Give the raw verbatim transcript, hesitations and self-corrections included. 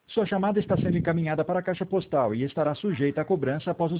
Sua chamada está sendo encaminhada para a caixa postal e estará sujeita a cobrança após o